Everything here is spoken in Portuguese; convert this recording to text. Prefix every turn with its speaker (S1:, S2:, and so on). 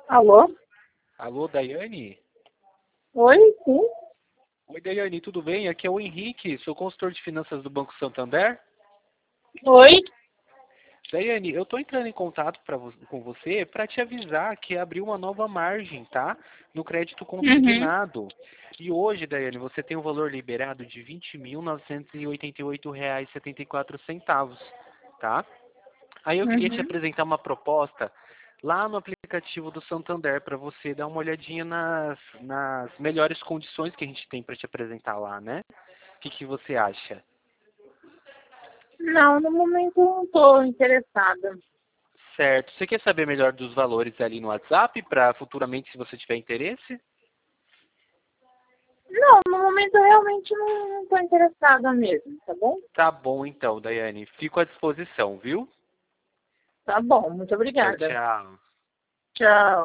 S1: Alô?
S2: Alô, Daiane?
S1: Oi, sim.
S2: Oi, Daiane, tudo bem? Aqui é o Henrique, sou consultor de finanças do Banco Santander.
S1: Oi.
S2: Daiane, eu estou entrando em contato com você para te avisar que abriu uma nova margem, tá? No crédito
S1: Uhum.
S2: consignado. E hoje, Daiane, você tem um valor liberado de R$ 20.988,74, tá? Aí eu queria te
S1: Uhum.
S2: apresentar uma proposta lá no aplicativo do Santander para você dar uma olhadinha nas melhores condições que a gente tem para te apresentar lá, né? O que você acha?
S1: Não, no momento eu não estou interessada.
S2: Certo. Você quer saber melhor dos valores ali no WhatsApp para futuramente, se você tiver interesse?
S1: Não, no momento eu realmente não estou interessada mesmo, tá bom?
S2: Tá bom então, Daiane. Fico à disposição, viu?
S1: Tá bom, muito
S2: Tchau,
S1: obrigada.
S2: tchau.
S1: Tchau.